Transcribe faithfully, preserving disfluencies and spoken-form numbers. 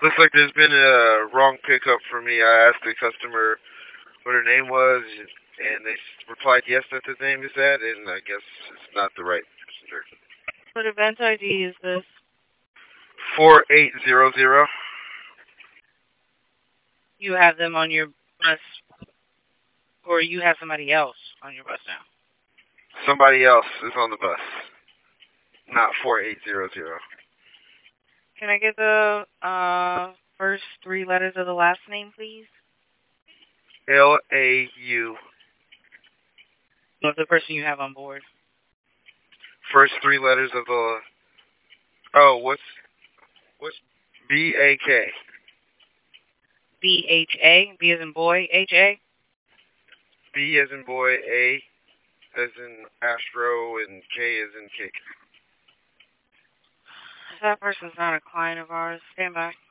Looks like there's been a wrong pickup for me. I asked the customer what her name was, and they replied yes that the name is that, and I guess it's not the right passenger. What event I D is this? Four eight zero zero. You have them on your bus, or you have somebody else on your bus now? Somebody else is on the bus, not four eight zero zero. Can I get the uh, first three letters of the last name, please? L A U. Of the person you have on board. First three letters of the. Oh, what's what's B A K? B H A. B as in boy. H A. B as in boy, A as in Astro, and K as in cake. That person's not a client of ours. Stand by.